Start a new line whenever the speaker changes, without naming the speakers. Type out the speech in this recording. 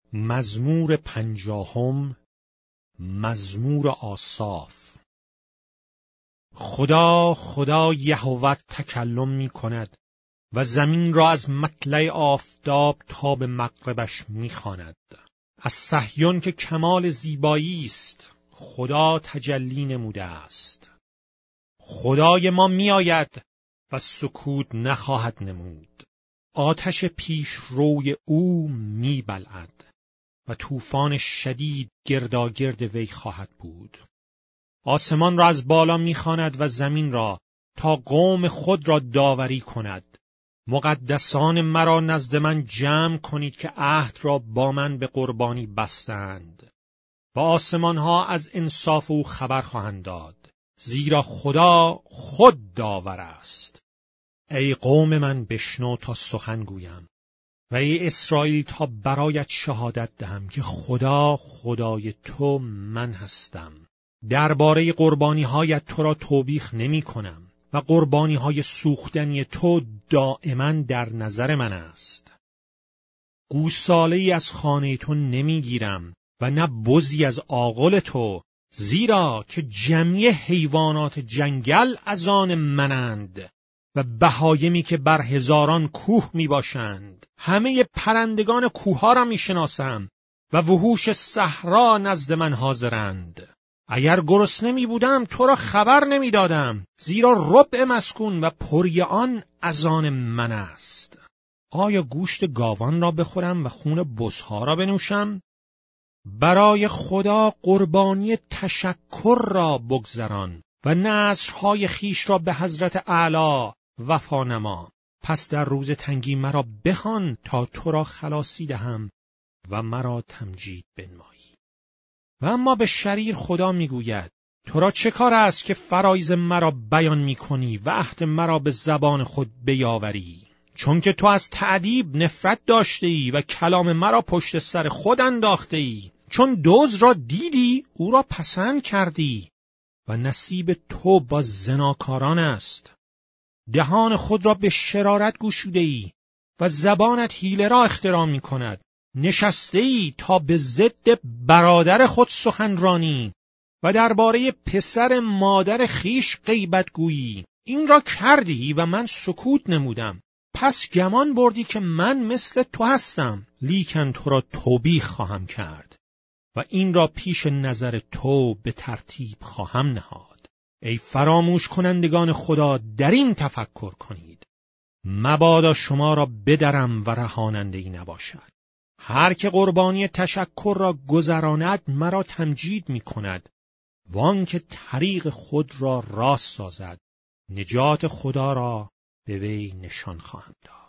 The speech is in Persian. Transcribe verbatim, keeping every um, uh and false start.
مزمور پنجاهم، مزمور آساف. خدا خدا یهوه تکلم می کند و زمین را از مطلع آفتاب تا به مغربش می خواند. از صهیون که کمال زیبایی است خدا تجلی نموده است. خدای ما می آید و سکوت نخواهد نمود. آتش پیش روی او می بلعد و طوفان شدید گرداگرد وی خواهد بود. آسمان را از بالا می‌خواند و زمین را تا قوم خود را داوری کند. مقدسان مرا نزد من جمع کنید که عهد را با من به قربانی بستند و آسمان‌ها از انصاف او خبر خواهند داد، زیرا خدا خود داور است. ای قوم من بشنو تا سخن گویم و ای اسرائیل تا برایت شهادت دهم که خدا خدای تو من هستم. درباره قربانی هایت تو را توبیخ نمی کنم و قربانی های سوختنی تو دائما در نظر من است. گوساله‌ای از خانه تو نمی گیرم و نه بزی از آغل تو، زیرا که جمعی حیوانات جنگل از آن منند و بهایمی که بر هزاران کوه می باشند. همه پرندگان کوه ها را می شناسم و وحوش صحرا نزد من حاضرند. اگر گرسنه می بودم تو را خبر نمی دادم، زیرا ربع مسکون و پری آن از آن من است. آیا گوشت گاوان را بخورم و خون بزها را بنوشم؟ برای خدا قربانی تشکر را بگذران و نذرهای خیش را به حضرت اعلی وفا نما. پس در روز تنگی مرا بخوان تا تو را خلاصی دهم و مرا تمجید بنمایی. و اما به شریر خدا میگوید تو را چه کار است که فرایض مرا بیان میکنی و عهد مرا به زبان خود بیاوری؟ چون که تو از تأدیب نفرت داشته ای و کلام مرا پشت سر خود انداخته ای. چون دزد را دیدی او را پسند کردی و نصیب تو با زناکاران است. دهان خود را به شرارت گشوده ای و زبانت حیله را اختراع می کند. نشسته ای تا به ضد برادر خود سخنرانی و درباره پسر مادر خیش غیبت گویی. این را کردی و من سکوت نمودم. پس گمان بردی که من مثل تو هستم، لیکن تو را توبیخ خواهم کرد و این را پیش نظر تو به ترتیب خواهم نهاد. ای فراموش کنندگان خدا، در این تفکر کنید. مبادا شما را بدرم و رهاننده ای نباشد. هر که قربانی تشکر را گذراند مرا تمجید می کند. وان که طریق خود را راست سازد، نجات خدا را به وی نشان خواهم داد.